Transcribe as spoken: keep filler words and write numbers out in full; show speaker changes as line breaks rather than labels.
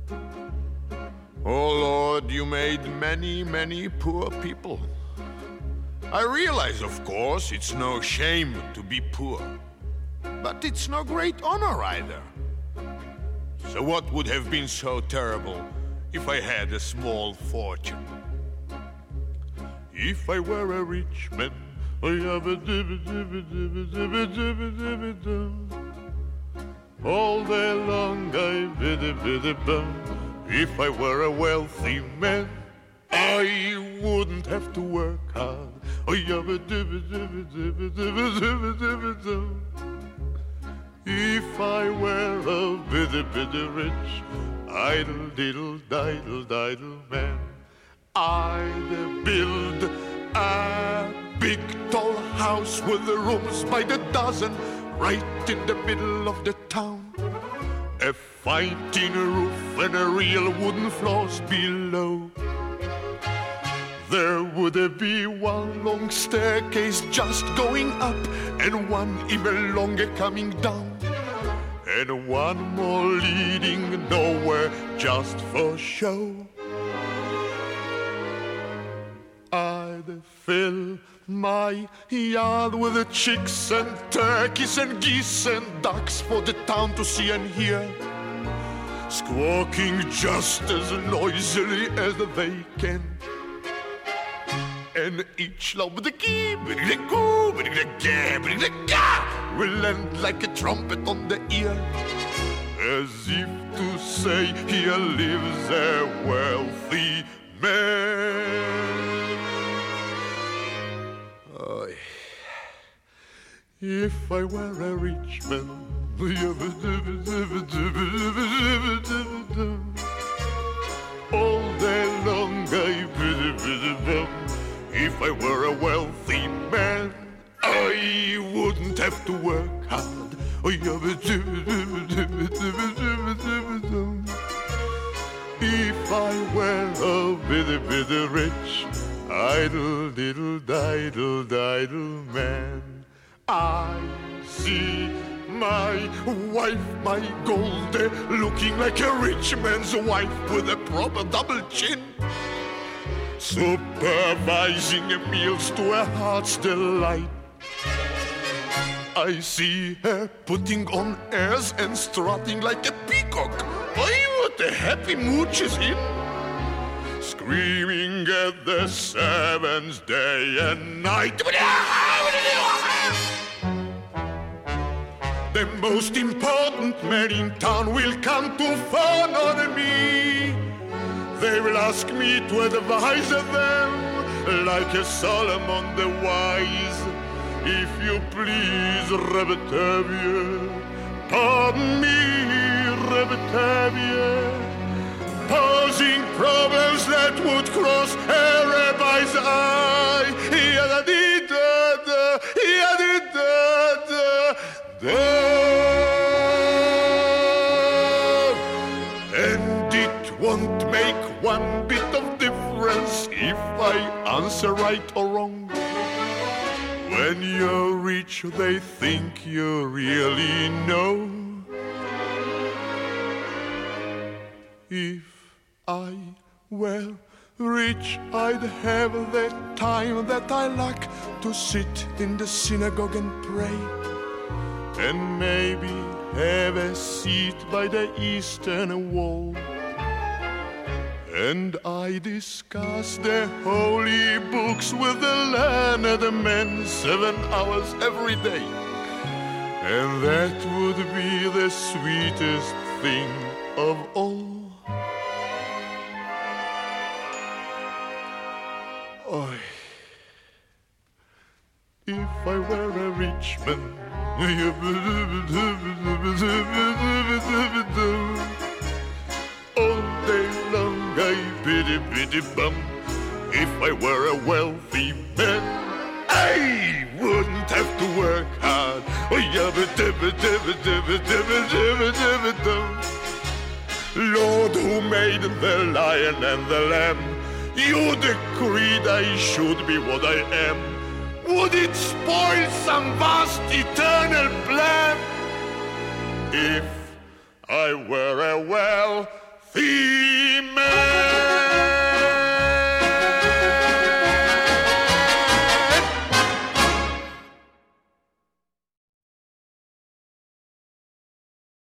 Oh Lord, you made many, many poor people. I realize, of course, it's no shame to be poor, but it's no great honor either. So what would have been so terrible if I had a small fortune? If I were a rich man, all day long I biddy biddy bum. If I were a wealthy man, I wouldn't have to work hard. If I were a biddy biddy rich, idle diddle diddle diddle man, I'd build a big tall house with the rooms by the dozen, right in the middle of the town. A fine tin roof and a real wooden floors below. There would be one long staircase just going up, and one even longer coming down, and one more leading nowhere just for show. I'd fill my yard with the chicks and turkeys and geese and ducks for the town to see and hear, squawking just as noisily as they can. And each loud with the key, will end like a trumpet on the ear, as if to say here lives a wealthy man. Oh, if I were a rich man, all day long I biddy biddy bum. If I were a wealthy man, I wouldn't have to work hard. If I were a biddy biddy rich, idle diddle diddle diddle man, I see my wife, my Goldie, looking like a rich man's wife with a proper double chin, supervising meals to her heart's delight. I see her putting on airs and strutting like a peacock. Oh, what a happy mood she's in. Screaming at the servants day and night. The most important man in town will come to fawn on me. They will ask me to advise them like a Solomon the wise. If you please, Rebetavia, pardon me, Rebetavia, posing problems that would cross a rabbi's eye. Yada-dee-da-da, yada-dee-da-da-da. And it won't make one bit of difference if I answer right or wrong. When you're rich, they think you really know. If I were rich, I'd have the time that I lack to sit in the synagogue and pray, and maybe have a seat by the eastern wall. And I discuss the holy books with the learned men seven hours every day. And that would be the sweetest thing of all. Oh, if I were a rich man, all day long I biddy biddy bum. If I were a wealthy man, I wouldn't have to work hard. Lord, who made the lion and the lamb, you decreed I should be what I am. Would it spoil some vast eternal plan if I were a wealthy He